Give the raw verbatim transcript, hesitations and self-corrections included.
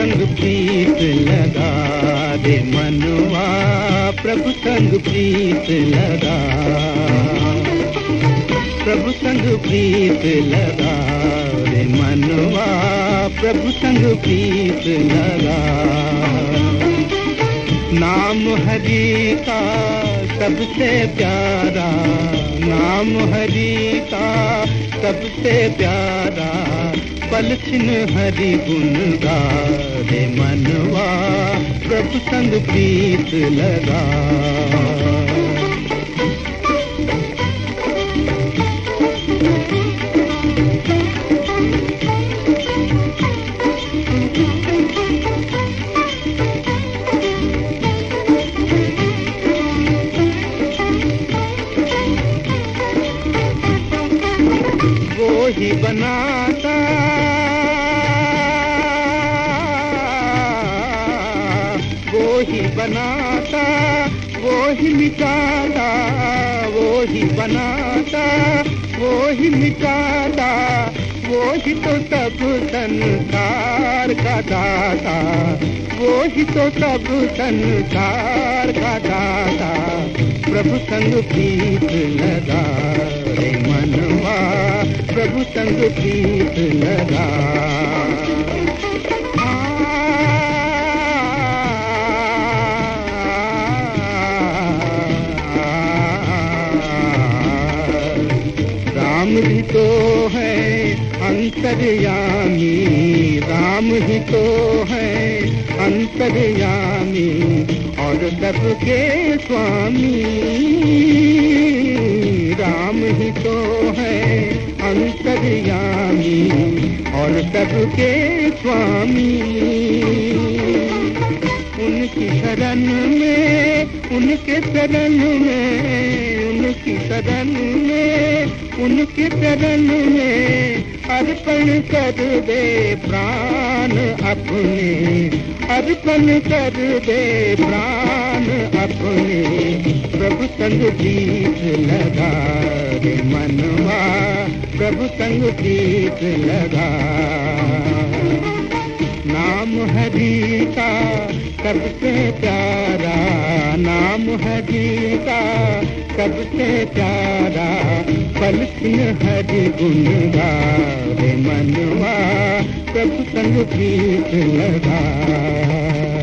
संग प्रीत लगा रे मनवा, प्रभु संग प्रीत लगा, प्रभु संग प्रीत लगा रे मनवा, प्रभु संग प्रीत लगा। नाम हरि का सबसे प्यारा, नाम हरि का सबसे प्यारा, पल छिन हरि गुण गा रे मनवा, प्रभु संग प्रीत लगा। वो ही बनाता, वो ही बनाता, वो ही मिटाता, वो ही बनाता, वो ही मिटाता, वो ही तो सब संसार का दाता, वो ही तो सब संसार का दाता। प्रभु संग प्रीत लगा रे मनवा, प्रभु संग प्रीत लगा। राम ही तो है अंतर्यामी, राम ही तो है अंतर्यामी, और सबके स्वामी। राम ही तो है अंतर्यामी, और सबके स्वामी। उनकी शरण में, उनके शरण में, उनकी शरण में, उनके शरण में अर्पण कर दे प्राण अपने, अर्पण कर दे प्राण अपने। प्रभु संग प्रीत लगा रे मनवा, प्रभु संग प्रीत लगा। नाम हरि का सबसे प्यारा, नाम हरि का सबसे प्यारा, पल छिन हरि गुण गा रे मनवा, प्रभु संग प्रीत लगा।